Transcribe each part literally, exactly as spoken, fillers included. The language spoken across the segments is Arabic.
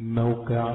موقع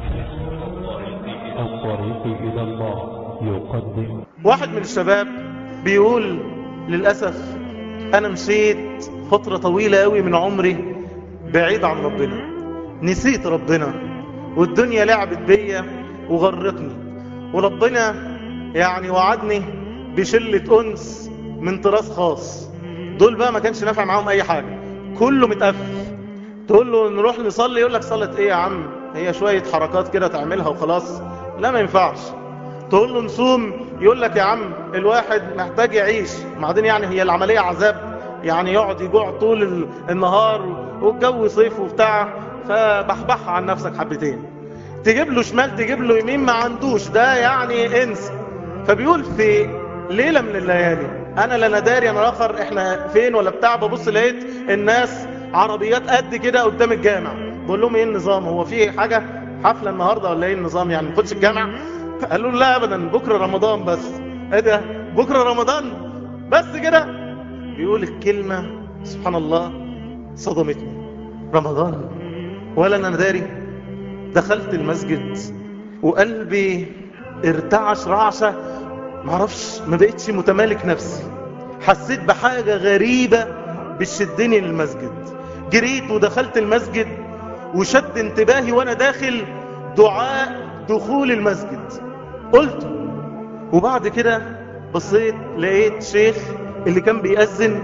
الطريق إلى الله يقدم. واحد من الشباب بيقول للأسف أنا مشيت فترة طويلة قوي من عمري بعيد عن ربنا، نسيت ربنا والدنيا لعبت بيا وغرتني، وربنا يعني وعدني بشلة أنس من طراز خاص. دول بقى ما كانش نافع معاهم أي حاجة، كله متقفل. تقول له نروح نصلي يقول لك صلت إيه يا عم، هي شوية حركات كده تعملها وخلاص، لا ما ينفعش. تقول له نصوم يقول لك يا عم الواحد محتاج يعيش، بعدين يعني هي العملية عذاب، يعني يقعد يجوع طول النهار والجو صيف وبتاع، فبحبح عن نفسك حبتين. تجيب له شمال تجيب له يمين ما عندوش، ده يعني انسى. فبيقول في ليلة من الليالي انا لا نداري انا اخر احنا فين ولا بتاع، ببص لقيت الناس عربيات قد كده قدام الجامع. بقول لهم ايه النظام، هو في حاجة حفلة النهاردة ولا ايه النظام، يعني نخش الجامع؟ قالوا لا ابدا بكرة رمضان بس. ايه ده بكرة رمضان بس كده؟ بيقول الكلمة سبحان الله صدمتني، رمضان ولا انا داري. دخلت المسجد وقلبي ارتعش رعشة، معرفش ما بقتش متمالك نفسي، حسيت بحاجة غريبة بتشدني للمسجد. جريت ودخلت المسجد وشد انتباهي وانا داخل دعاء دخول المسجد، قلت. وبعد كده بصيت لقيت شيخ اللي كان بيأذن،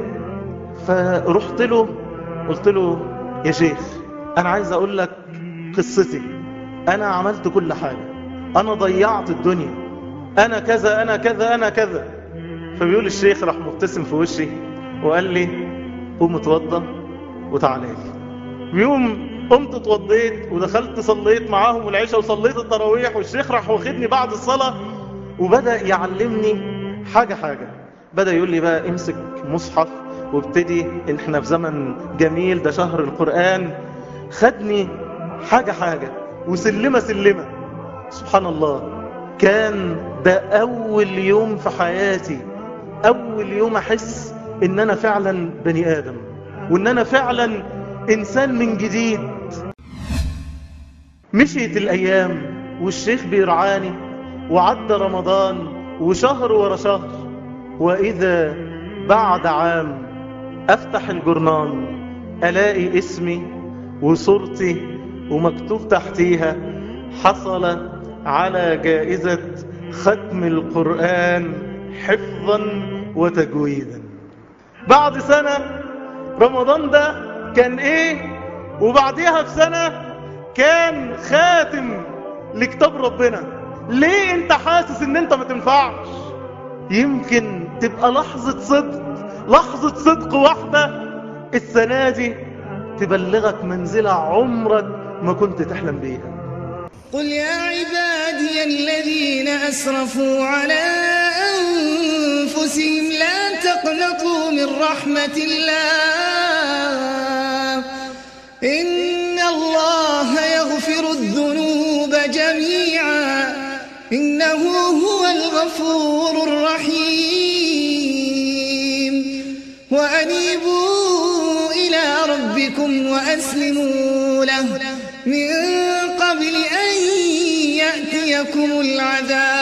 فرحت له قلت له يا شيخ انا عايز اقول لك قصتي، انا عملت كل حاجة، انا ضيعت الدنيا، انا كذا انا كذا انا كذا. فبيقول الشيخ راح مبتسم في وشي وقال لي قوم اتوضى وتعالى لي. بيوم قمت اتوضيت ودخلت صليت معاهم العشاء وصليت التراويح، والشيخ راح واخدني بعد الصلاة وبدأ يعلمني حاجة حاجة. بدأ يقول لي بقى امسك مصحف وابتدي، احنا في زمن جميل ده شهر القرآن. خدني حاجة حاجة وسلمة سلمة. سبحان الله، كان ده أول يوم في حياتي، أول يوم أحس إن أنا فعلا بني آدم، وإن أنا فعلا إنسان من جديد. مشيت الأيام والشيخ بيرعاني، وعدى رمضان وشهر ورا شهر، وإذا بعد عام أفتح الجرنان ألاقي اسمي وصورتي ومكتوب تحتيها حصل على جائزة ختم القرآن حفظا وتجويدا. بعد سنة رمضان ده كان ايه، وبعديها بسنة كان خاتم لكتاب ربنا. ليه انت حاسس ان انت ما تنفعش؟ يمكن تبقى لحظة صدق، لحظة صدق واحدة السنة دي تبلغك منزلة عمرك ما كنت تحلم بيها. قل يا عبادي الذين أسرفوا على أنفسهم لا تقنطوا من رحمة الله إن الله يغفر الذنوب جميعا إنه هو الغفور الرحيم وأنيبوا إلى ربكم وأسلموا له من قبل أن يأتيكم العذاب